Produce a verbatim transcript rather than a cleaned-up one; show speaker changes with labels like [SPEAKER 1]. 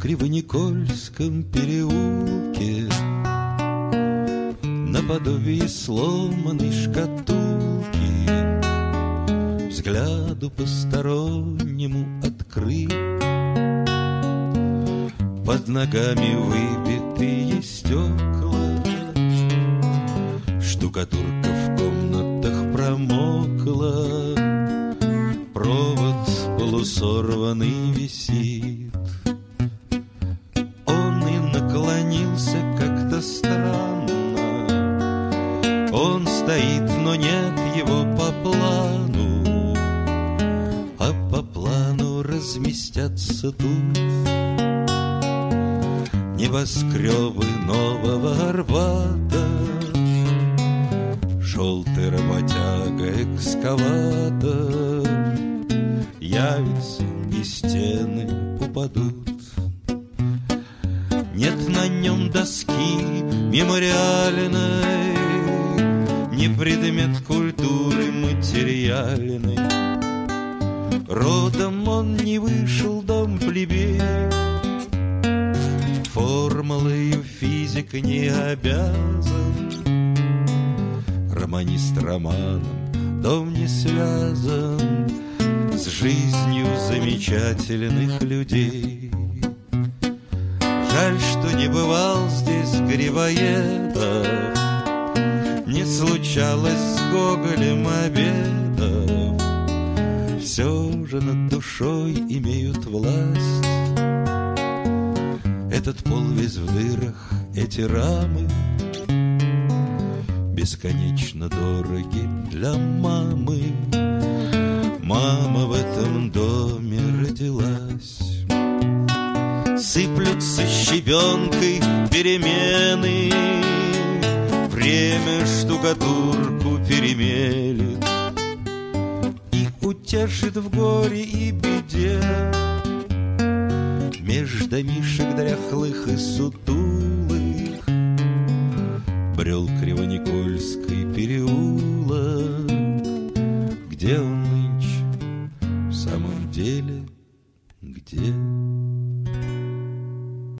[SPEAKER 1] Кривоникольском переулке наподобие сломанной шкатулки взгляду постороннему открыт. Под ногами выбитые стекла, штукатурка в комнатах промокла, провод полусорванный висит. Он и наклонился как-то странно, он стоит, но нет его по плану, а по плану разместятся тут небоскребы нового Арбата. Желтый работяга-экскаватор явится, и стены упадут. Нет на нем доски мемориальной, ни предмет культуры материальной. Родом он не вышел, дом плебей, формулою физик не обязан. Романист романом, дом не связан с жизнью замечательных людей. Жаль, что не бывал здесь Грибоедов, не случалось с Гоголем обедов. Все же над душой имеют власть этот пол весь в дырах, эти рамы бесконечно дороги для мамы. Мама в этом доме родилась. Сыплются щебенкой перемены, время штукатурку перемелет и утешит в горе и беде. Меж домишек дряхлых и сутулых брел Кривоникольской переулок.